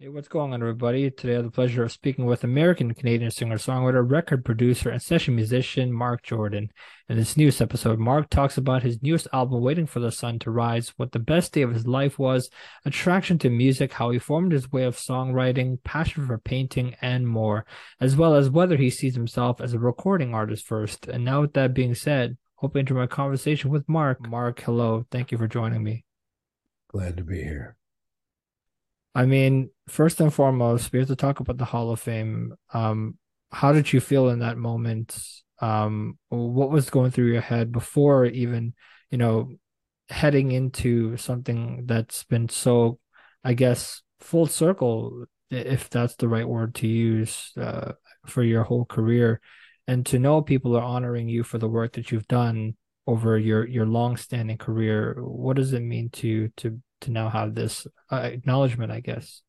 Hey, what's going on, everybody? Today I have the pleasure of speaking with American Canadian singer-songwriter, record producer, and session musician Mark Jordan. In this newest episode, Mark talks about his newest album, Waiting for the Sun to Rise, what the best day of his life was, attraction to music, how he formed his way of songwriting, passion for painting, and more, as well as whether he sees himself as a recording artist first. And now, with that being said, hope you enjoy my conversation with Mark. Mark, hello. Thank you for joining me. Glad to be here. I mean, first and foremost, we have to talk about the Hall of Fame. How did you feel in that moment? What was going through your head before even, you know, heading into something that's been so, I guess, full circle, if that's the right word to use, for your whole career, and to know people are honoring you for the work that you've done over your long-standing career. What does it mean to now have this acknowledgement, I guess?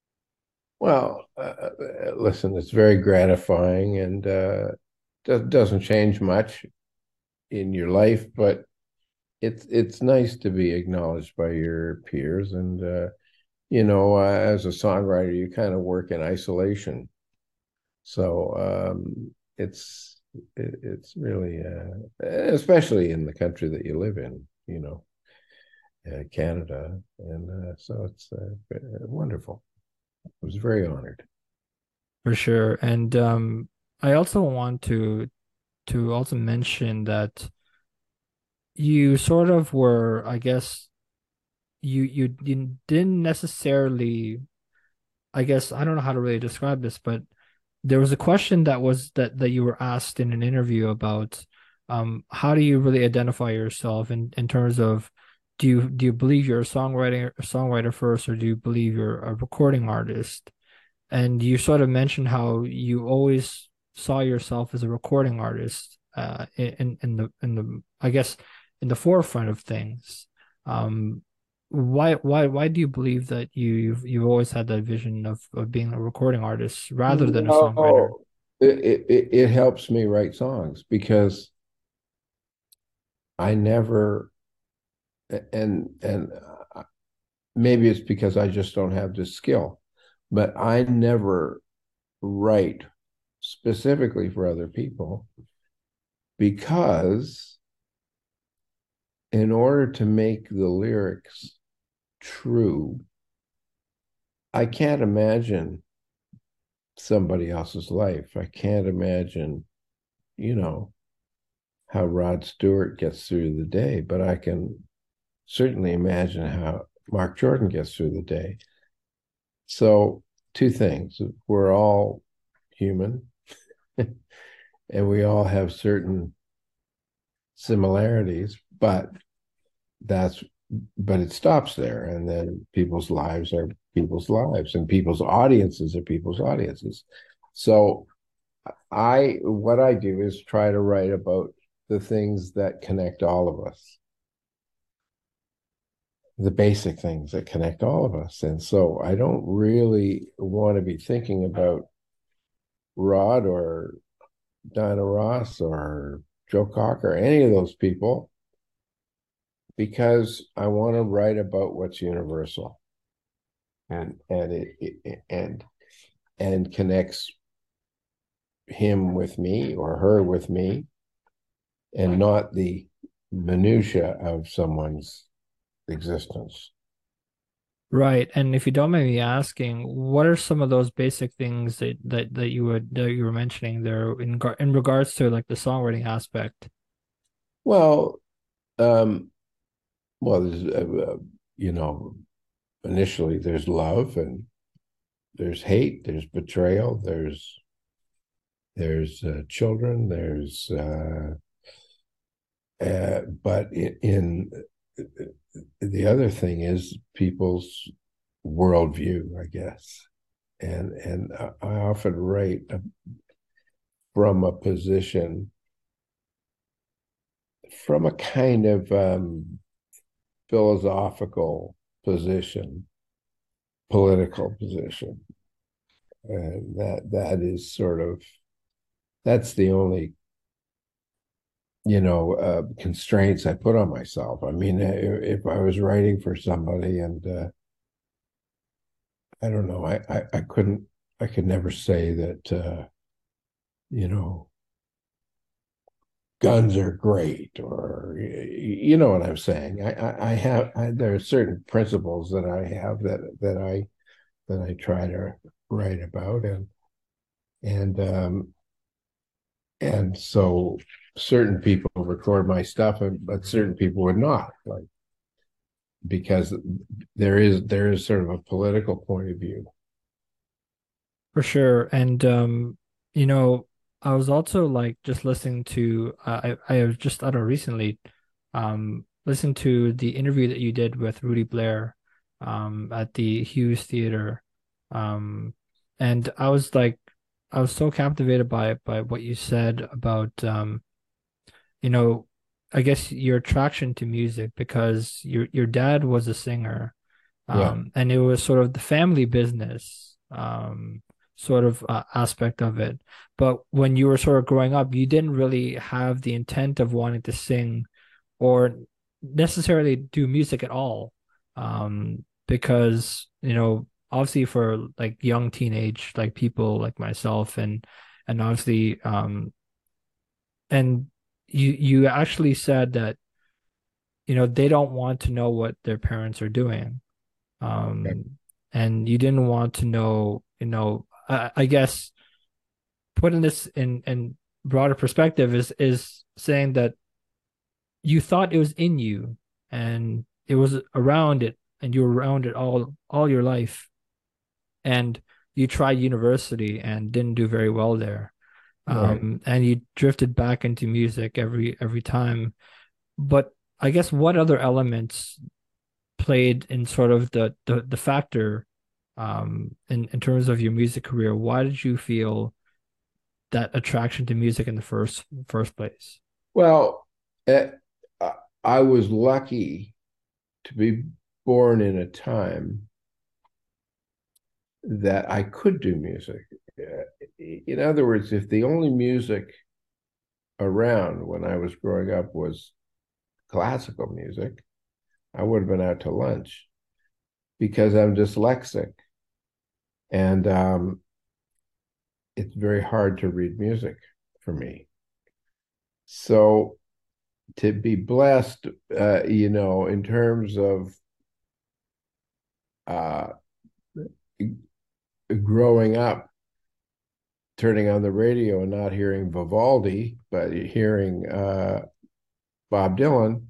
Listen, it's very gratifying and doesn't change much in your life, but it's nice to be acknowledged by your peers. And as a songwriter, you kind of work in isolation, so it's really, especially in the country that you live in, Canada, and so it's wonderful. I was very honored. For sure. And I also want to also mention that you sort of were, I guess, you didn't necessarily, I guess, I don't know how to really describe this, but there was a question that you were asked in an interview about how do you really identify yourself in terms of do you believe you're a songwriter first, or do you believe you're a recording artist? And you sort of mentioned how you always saw yourself as a recording artist, in the I guess in the forefront of things. Um, why do you believe that you've always had that vision of being a recording artist rather than a songwriter? No, it helps me write songs because I never, and maybe it's because I just don't have the skill, but I never write specifically for other people because in order to make the lyrics true, I can't imagine somebody else's life. I can't imagine, you know, how Rod Stewart gets through the day, but I can certainly imagine how Mark Jordan gets through the day. So, two things: we're all human, and we all have certain similarities, that's but it stops there, and then people's lives are people's lives, and people's audiences are people's audiences. So I what I do is try to write about the things that connect all of us, the basic things that connect all of us. And so I don't really want to be thinking about Rod or Diana Ross or Joe Cocker, any of those people, because I want to write about what's universal and connects him with me or her with me, and not the minutia of someone's existence. Right. And if you don't mind me asking, what are some of those basic things that you were mentioning there in regards to like the songwriting aspect? Well, um, there's you know, initially there's love and there's hate, there's betrayal, there's children, there's but in the other thing is people's worldview, I guess, and I often write from a position, from a kind of philosophical position, political position, and that is sort of, that's the only constraints I put on myself. I mean, if I was writing for somebody and I don't know. I could never say that, you know, guns are great, or you know what I'm saying. There are certain principles that I have that I try to write about, and and so certain people record my stuff, but certain people would not, like, because there is sort of a political point of view. For sure. And you know, I was also like just listening to I was just I don't know recently listening to the interview that you did with Rudy Blair at the Hughes Theater. Um and I was so captivated by what you said about you know, I guess your attraction to music because your dad was a singer, Yeah, and it was sort of the family business, sort of aspect of it. But when you were sort of growing up, you didn't really have the intent of wanting to sing or necessarily do music at all, because you know, obviously for like young teenage like people like myself and obviously and you actually said that you know they don't want to know what their parents are doing, and you didn't want to know, you know, I guess putting this in broader perspective is saying that you thought it was in you and it was around it and you were around it all your life, and you tried university and didn't do very well there, right. and you drifted back into music every time. But I guess what other elements played in sort of the factor in terms of your music career? Why did you feel that attraction to music in the first place? Well, eh, I was lucky to be born in a time that I could do music. In other words, if the only music around when I was growing up was classical music, I would have been out to lunch because I'm dyslexic, and it's very hard to read music for me. So to be blessed, you know, in terms of uh, growing up, turning on the radio and not hearing Vivaldi, but hearing Bob Dylan,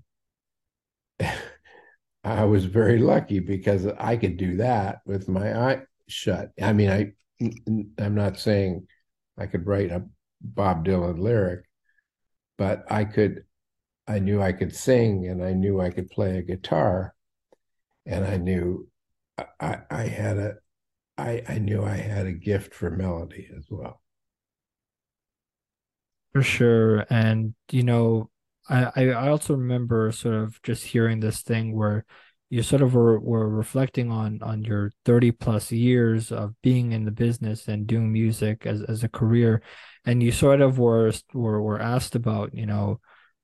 I was very lucky because I could do that with my eye shut. I mean, I'm not saying I could write a Bob Dylan lyric, but I knew I could sing, and I knew I could play a guitar, and I knew I had I knew I had a gift for melody as well. For sure. And you know, I also remember sort of just hearing this thing where you sort of were reflecting on your 30 plus years of being in the business and doing music as a career. And you sort of were asked about, you know,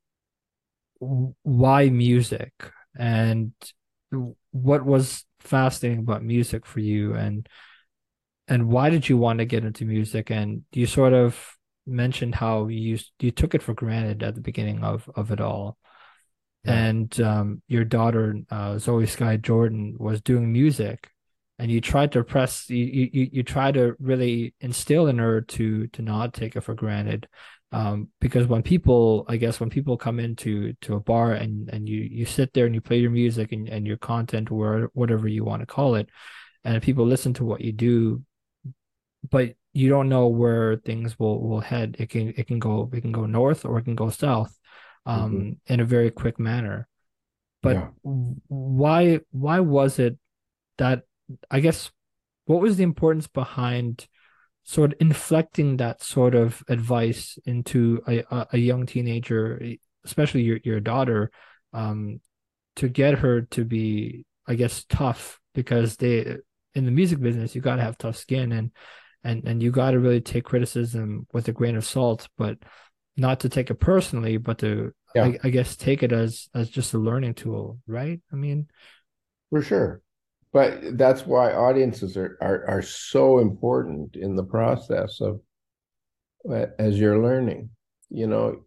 why music and what was fascinating about music for you, and why did you want to get into music? And you sort of mentioned how you took it for granted at the beginning of it all. Yeah. And your daughter Zoe Sky Jordan was doing music, and you tried to press you try to really instill in her to not take it for granted. Because when people, I guess when people come into to a bar and you sit there and you play your music and your content or whatever you want to call it, and people listen to what you do, but you don't know where things will head. It can go north or it can go south, Mhm. in a very quick manner. But Yeah. why was it that, I guess, what was the importance behind sort of inflecting that sort of advice into a young teenager, especially your daughter, um, to get her to be, I guess, tough, because they in the music business you got to have tough skin, and you got to really take criticism with a grain of salt, but not to take it personally, but to Yeah, I guess take it as just a learning tool, right? I mean, for sure. But that's why audiences are so important in the process of as you're learning. You know,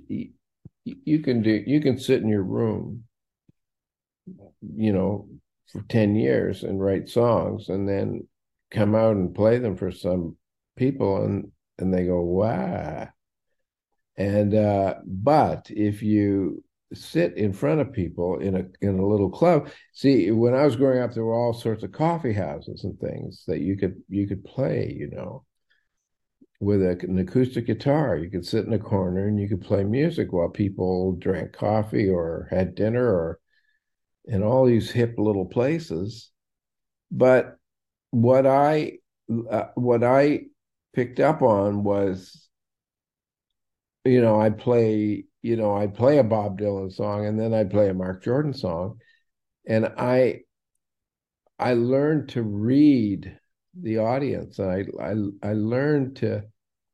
you can sit in your room, you know, for 10 years and write songs and then come out and play them for some people and they go, wow. And but if you sit in front of people in a little club, see, when I was growing up, there were all sorts of coffee houses and things that you could play, you know, with an acoustic guitar. You could sit in a corner and you could play music while people drank coffee or had dinner or in all these hip little places. But what what I picked up on was, I'd play a Bob Dylan song and then I'd play a Mark Jordan song. And I learned to read the audience. I learned to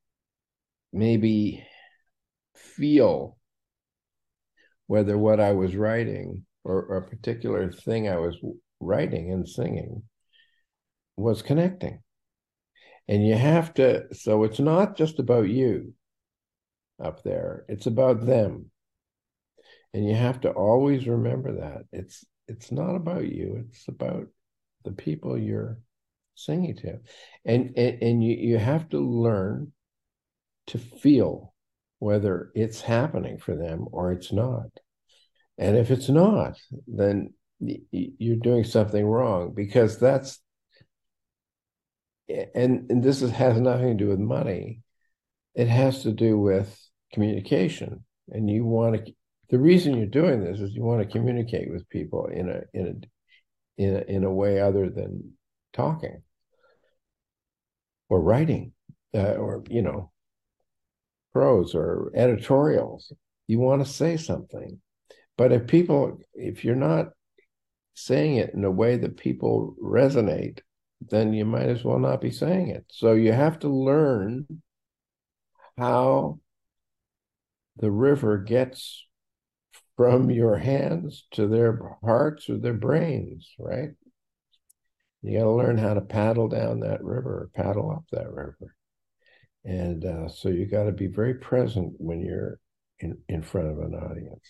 maybe feel whether what I was writing or a particular thing I was writing and singing was connecting. And you have to, so it's not just about you up there, it's about them. And you have to always remember that. It's not about you, it's about the people you're singing to. And you have to learn to feel whether it's happening for them or it's not. And if it's not, then you're doing something wrong because and this has nothing to do with money. It has to do with communication. And the reason you're doing this is you want to communicate with people in a way other than talking or writing, or, prose or editorials. You want to say something. But if you're not saying it in a way that people resonate, then you might as well not be saying it. So you have to learn how the river gets from your hands to their hearts or their brains, right? You got to learn how to paddle down that river, paddle up that river. And so you got to be very present when you're in front of an audience.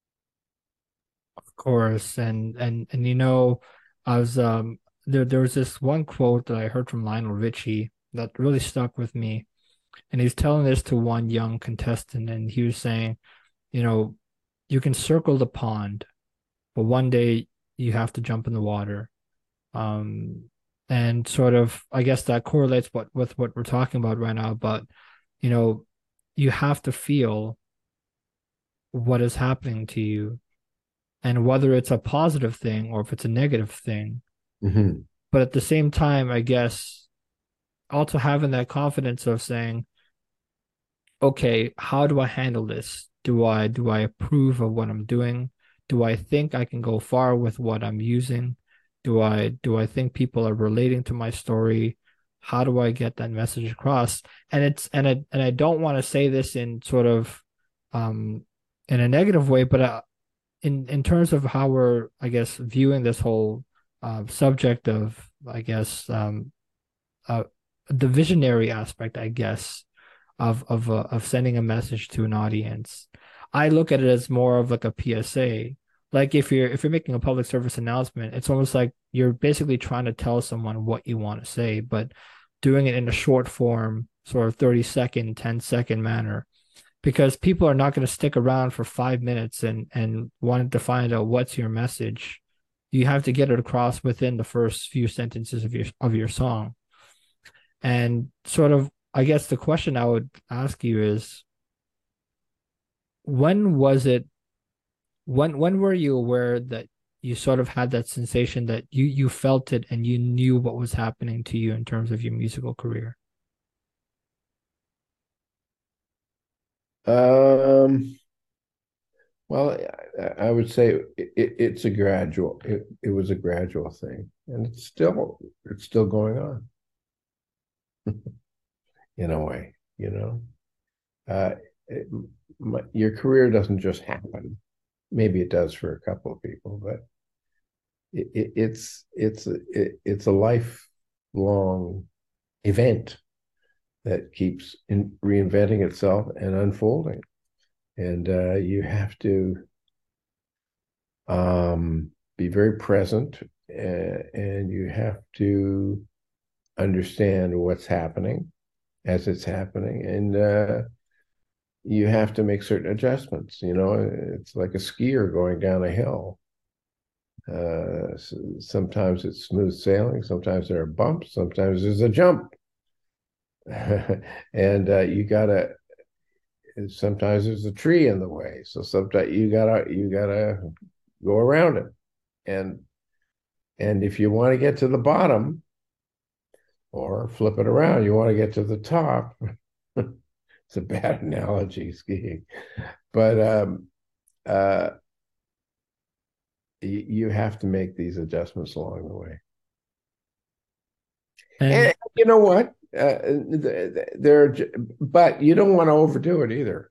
Of course, and I was there was this one quote that I heard from Lionel Richie that really stuck with me, and he's telling this to one young contestant, and he was saying, you know, you can circle the pond, but one day you have to jump in the water. Um, and sort of, I guess that correlates with what we're talking about right now, but you know, you have to feel what is happening to you and whether it's a positive thing or if it's a negative thing. Mm-hmm. But at the same time, I guess also having that confidence of saying, okay, how do I handle this? Do I approve of what I'm doing? Do I think I can go far with what I'm using? Do I think people are relating to my story? How do I get that message across? And I don't want to say this in sort of um in a negative way, but in terms of how we're, I guess, viewing this whole subject of, I guess, uh the visionary aspect, I guess, of sending a message to an audience. I look at it as more of like a PSA. Like if you're making a public service announcement, it's almost like you're basically trying to tell someone what you want to say, but doing it in a short form, sort of 30-second, 10-second manner. Because people are not going to stick around for 5 minutes and wanting to find out what's your message. You have to get it across within the first few sentences of your song. And sort of, I guess the question I would ask you is, when was it, when were you aware that you sort of had that sensation that you felt it and you knew what was happening to you in terms of your musical career? Um, well, I would say it was a gradual thing, and it's still going on in a way, you know. Uh, it, your career doesn't just happen. Maybe it does for a couple of people, but it's a lifelong event that keeps reinventing itself and unfolding, and you have to be very present, and you have to understand what's happening as it's happening, and you have to make certain adjustments. It's like a skier going down a hill. Sometimes it's smooth sailing, sometimes there are bumps, sometimes there's a jump. And you gotta sometimes there's a tree in the way, so sometimes you gotta go around it. And if you want to get to the bottom, or flip it around, you want to get to the top. It's a bad analogy, skiing, but uh you have to make these adjustments along the way. And And you know what? There, but you don't want to overdo it either.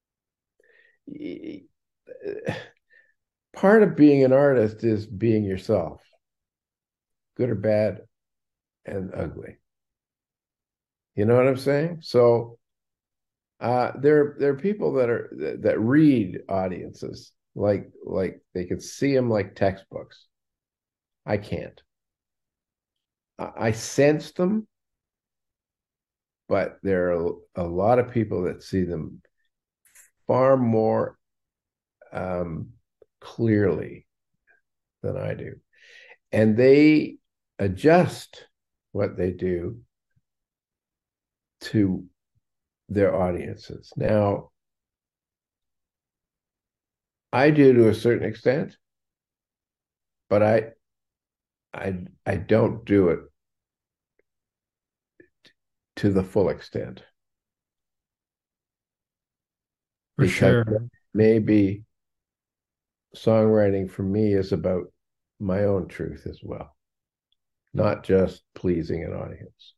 Part of being an artist is being yourself, good or bad and ugly. You know what I'm saying? So there are people that read audiences like they can see them like textbooks. I can't. I sense them, but there are a lot of people that see them far more um, clearly than I do. And they adjust what they do to their audiences. Now, I do to a certain extent, but I don't do it to the full extent, for because sure, maybe songwriting for me is about my own truth as well, not just pleasing an audience.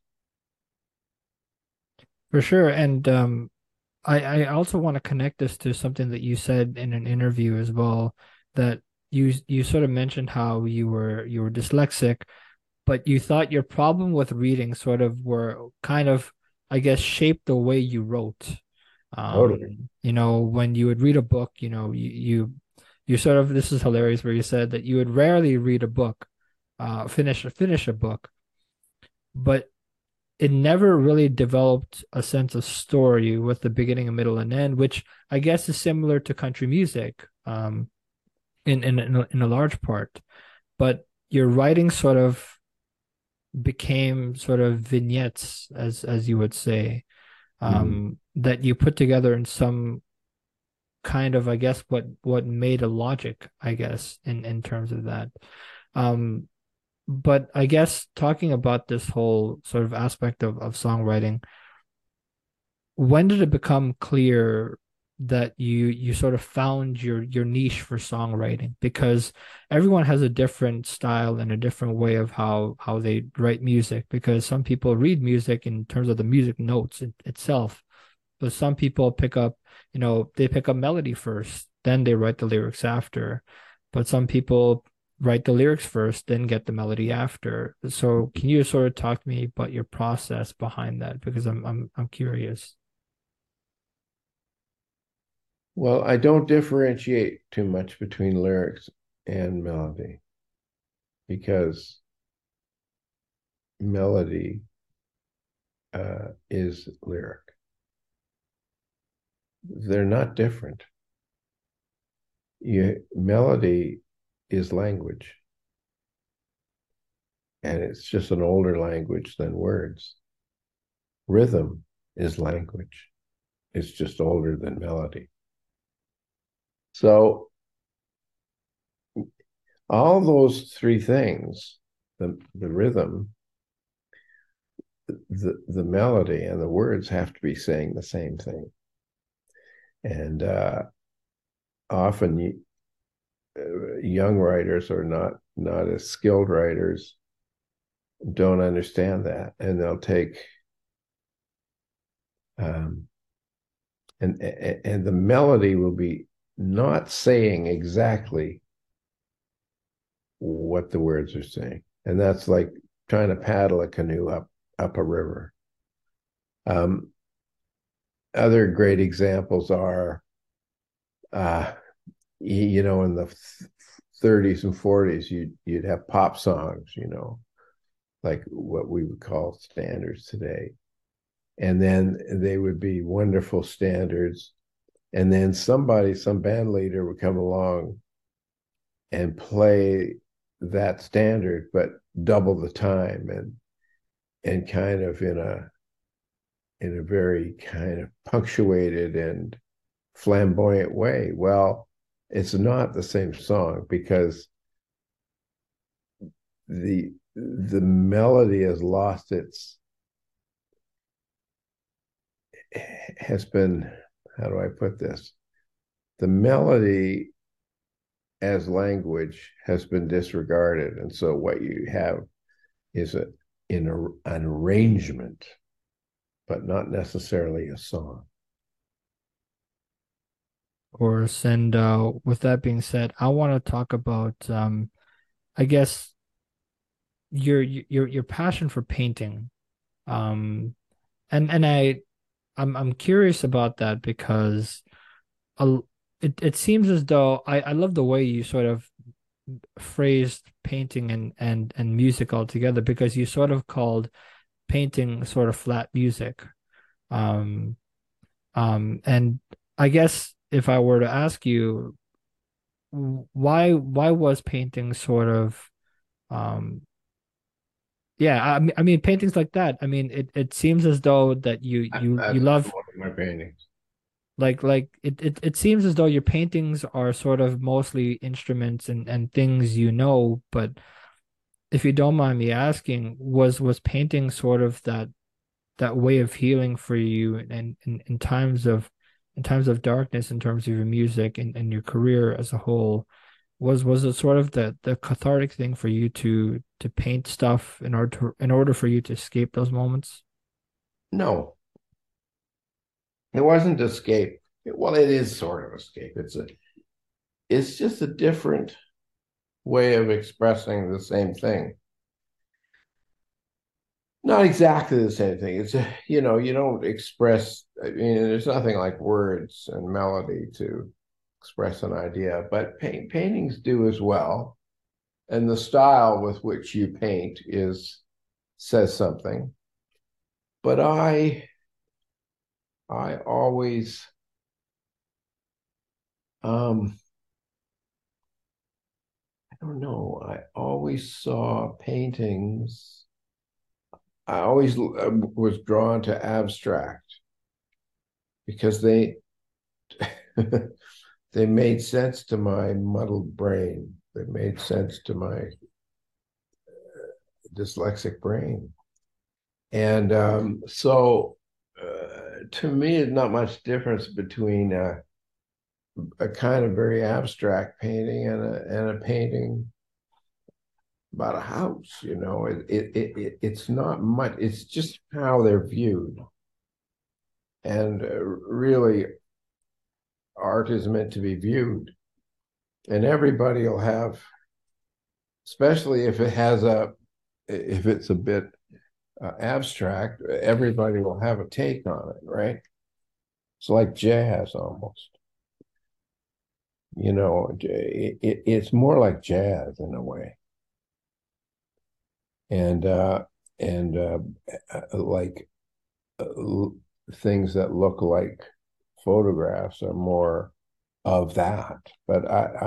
for sure. And I also want to connect this to something that you said in an interview as well, that you sort of mentioned how you were dyslexic, but you thought your problem with reading sort of were kind of, I guess, shaped the way you wrote. Totally. When you would read a book, you sort of, this is hilarious where you said that you would rarely read a book, finish a book, but it never really developed a sense of story with the beginning, a middle, and end, which I guess is similar to country music, in a large part. But your writing sort of became sort of vignettes, as you would say, Mm-hmm. that you put together in some kind of, I guess, what made a logic, I guess, in terms of that. Um, but I guess talking about this whole sort of aspect of songwriting, when did it become clear that you sort of found your niche for songwriting? Because everyone has a different style and a different way of how they write music, because some people read music in terms of the music notes itself, but some people they pick up melody first, then they write the lyrics after. But some people write the lyrics first, then get the melody after. So can you sort of talk to me about your process behind that? Because I'm curious. Well, I don't differentiate too much between lyrics and melody, because melody is lyric. They're not different. Melody is language, and it's just an older language than words. Rhythm is language. It's just older than melody. So all those three things, the rhythm, the melody, and the words have to be saying the same thing. And often young writers, or not as skilled writers, don't understand that, and they'll take um, and the melody will be not saying exactly what the words are saying. And that's like trying to paddle a canoe up a river. Um, Other great examples are, uh, in the 30s and 40s, you'd have pop songs, like what we would call standards today. And then they would be wonderful standards. And then some band leader would come along and play that standard, but double the time and kind of in a very kind of punctuated and flamboyant way. Well, it's not the same song because the melody has been, how do I put this? The melody as language has been disregarded. And so what you have is an arrangement, but not necessarily a song. Of course. And with that being said, I want to talk about I guess your passion for painting. Um and I'm curious about that because a, it seems as though I love the way you sort of phrased painting and music all together because you sort of called painting sort of flat music. Um and I guess if I were to ask you why was painting sort of um yeah, I mean paintings like that. I mean it seems as though that you That's love one of my paintings. it seems as though your paintings are sort of mostly instruments and things you know, but if you don't mind me asking, was painting sort of that way of healing for you and in times of darkness, in terms of your music and your career as a whole? Was it sort of the cathartic thing for you to paint stuff in order for you to escape those moments? No, it wasn't escape. Well, it is sort of escape. It's just a different way of expressing the same thing. Not exactly the same thing. You don't express, I mean, there's nothing like words and melody to express an idea, but paintings do as well. And the style with which you paint says something. But I always, um, I don't know, I always saw paintings. I always was drawn to abstract because they made sense to my muddled brain. They made sense to my dyslexic brain. And to me, it's not much difference between a kind of very abstract painting and a painting about a house. It's not much. It's just how they're viewed. And really, art is meant to be viewed. And everybody will have, especially if it's a bit abstract, everybody will have a take on it, right? It's like jazz almost. It's more like jazz in a way, and and like things that look like photographs are more of that. But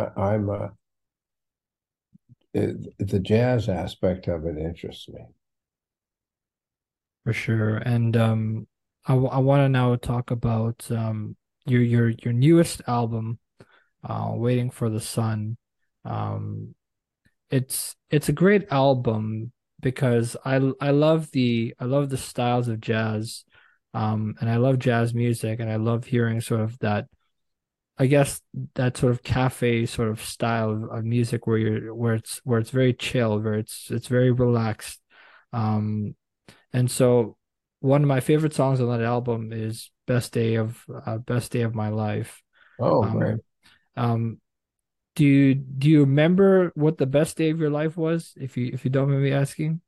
the jazz aspect of it interests me. For sure. And I want to now talk about your newest album, Waiting for the Sun. Um, it's a great album because I love the styles of jazz, and I love jazz music, and I love hearing sort of that, I guess, that sort of cafe sort of style of music where where it's very chill, where it's very relaxed. Um, and so one of my favorite songs on that album is Best Day of My Life. Oh, great. Um, um, do you remember what the best day of your life was, if you don't mind me asking?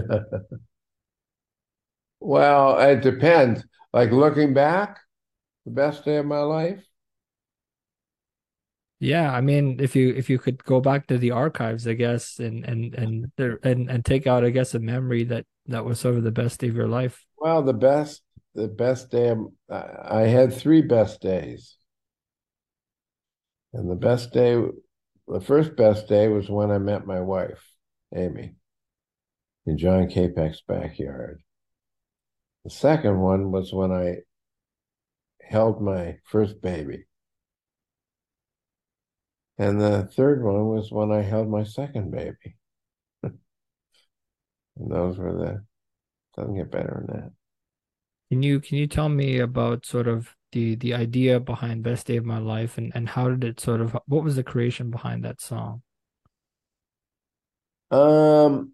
Well, it depends. Like looking back, the best day of my life. Yeah, I mean, if you could go back to the archives, I guess, and take out, I guess, a memory that was sort of the best day of your life. Well, the best day. I had three best days, and the first best day was when I met my wife, Amy, in John Capek's backyard. The second one was when I held my first baby, and the third one was when I held my second baby. And those were the doesn't get better than that. Can you tell me about sort of the idea behind Best Day of My Life, and how did it sort of, what was the creation behind that song? Um,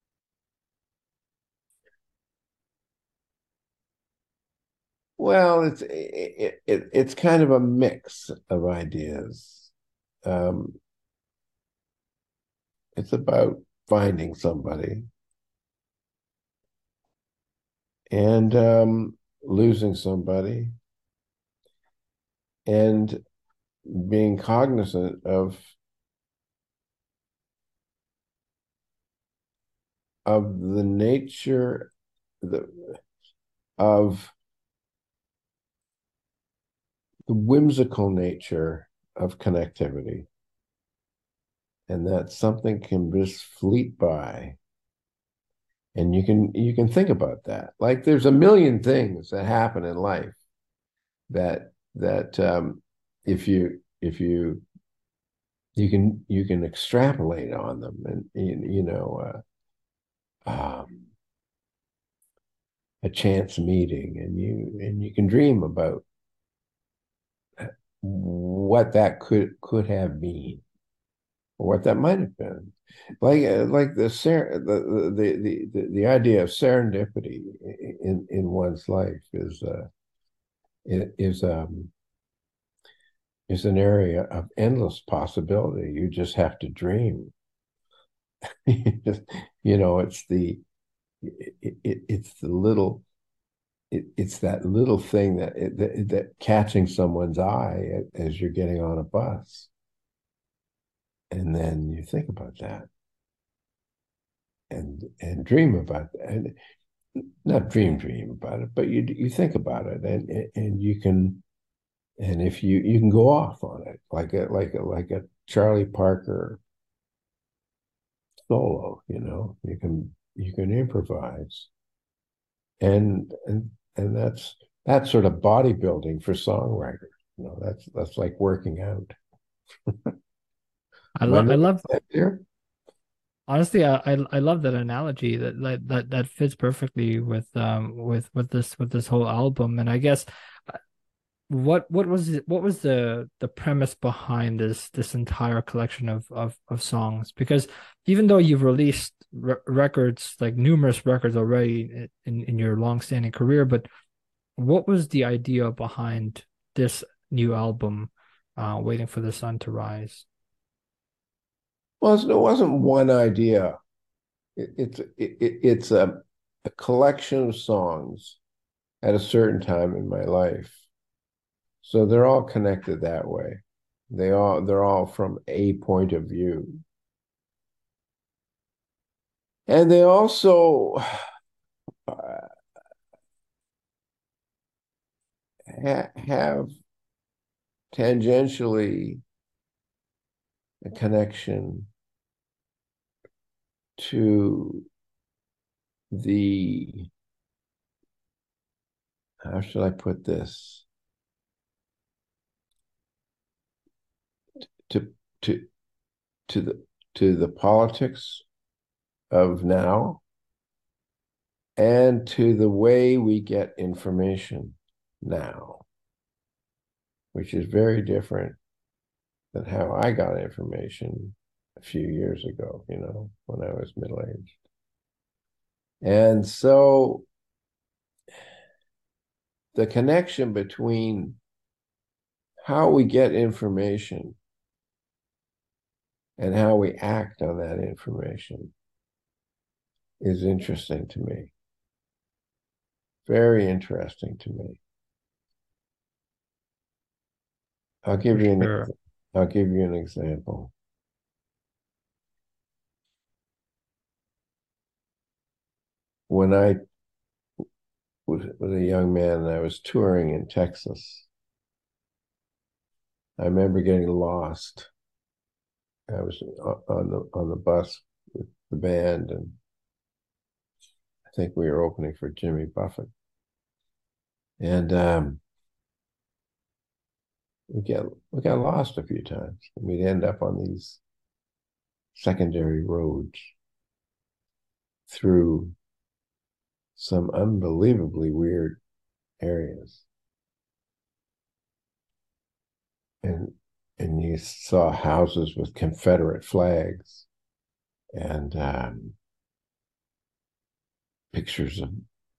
well, it's kind of a mix of ideas. Um, it's about finding somebody and losing somebody and being cognizant of the nature the, of the whimsical nature of connectivity, and that something can just fleet by, and you can think about that. Like there's a million things that happen in life that if you can extrapolate on them, and a chance meeting, and you can dream about what that could have been, or what that might have been. Like the idea of serendipity in one's life is is an area of endless possibility. You just have to dream. It's it's the little it's that little thing that catching someone's eye as you're getting on a bus, and then you think about that and dream about that, and not dream about it, but you think about it, and you can, and if you can go off on it like a Charlie Parker solo, you can improvise, and that's sort of bodybuilding for songwriters. That's like working out. I Am I love I making love that clear? honestly, I love that analogy, that fits perfectly with this whole album. And I guess, what was the premise behind this entire collection of songs? Because even though you've released records, like numerous records already in your long-standing career, but what was the idea behind this new album, Waiting for the Sun to Rise? Well, it wasn't one idea. It's a collection of songs at a certain time in my life. So they're all connected that way. They're all from a point of view. And they also have tangentially a connection to the, how should I put this? To to to the politics of now, and to the way we get information now, which is very different than how I got information a few years ago, when I was middle aged. And so the connection between how we get information and how we act on that information is interesting to me. Very interesting to me. I'll For give you an sure. I'll give you an example. When I was a young man and I was touring in Texas, I remember getting lost. I was on the bus with the band, and I think we were opening for Jimmy Buffett. And we got lost a few times. And we'd end up on these secondary roads through some unbelievably weird areas. And you saw houses with Confederate flags and pictures of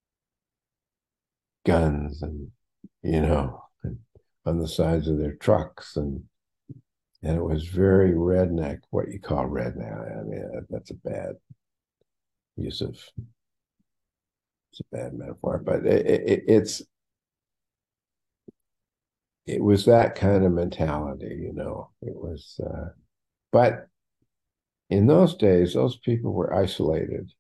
guns and on the sides of their trucks, and it was very redneck. What you call redneck? I mean, that's a bad use of it's a bad metaphor, but it was that kind of mentality, It was, but in those days, those people were isolated.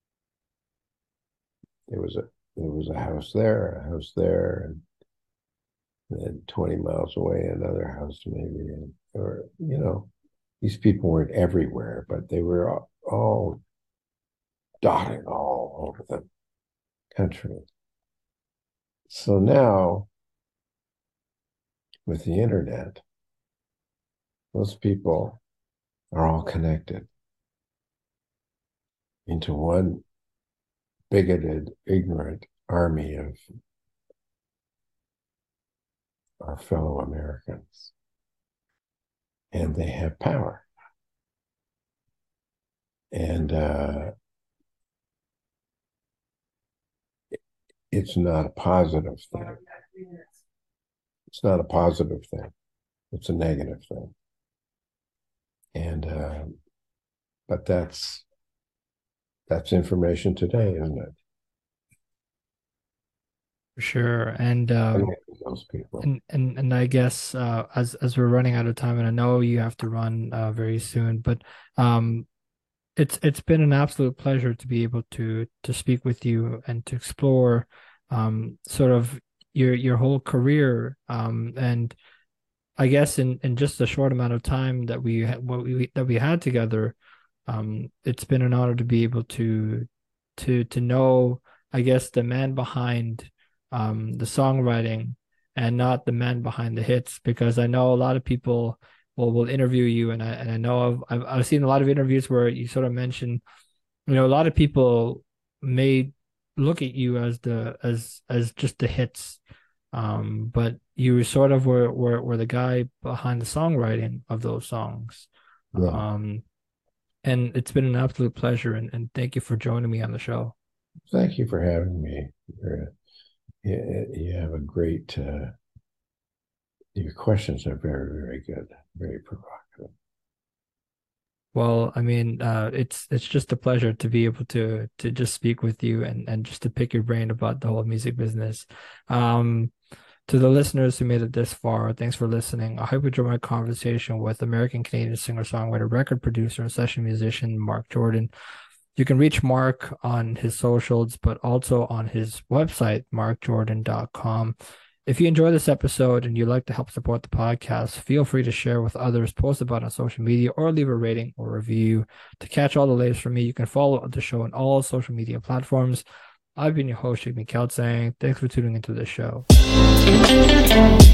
There was a house there, and then 20 miles away, another house maybe, or these people weren't everywhere, but they were all dotted all over the country. So now, with the internet, those people are all connected into one bigoted, ignorant army of our fellow Americans. And they have power. And it's not a positive thing. It's not a positive thing. It's a negative thing. And but that's information today, isn't it? For sure. And those people. and I guess as we're running out of time, and I know you have to run very soon, but it's been an absolute pleasure to be able to speak with you and to explore sort of your whole career, and I guess in just a short amount of time that we had together, it's been an honor to be able to know, I guess, the man behind the songwriting and not the man behind the hits, because I know a lot of people will interview you, and I know I've seen a lot of interviews where you sort of mention, a lot of people may look at you as just the hits, but you sort of were the guy behind the songwriting of those songs. Yeah. And it's been an absolute pleasure, and thank you for joining me on the show. Thank you for having me. You have a great, your questions are very, very good, very provocative. Well, I mean, it's just a pleasure to be able to just speak with you and just to pick your brain about the whole music business. To the listeners who made it this far, thanks for listening. I hope you enjoyed my conversation with American Canadian singer-songwriter, record producer, and session musician Mark Jordan. You can reach Mark on his socials, but also on his website, markjordan.com. If you enjoy this episode and you'd like to help support the podcast, feel free to share with others, post about it on social media, or leave a rating or review. To catch all the latest from me, you can follow the show on all social media platforms. I've been your host, Shigmi Kelsang. Thanks for tuning into the show.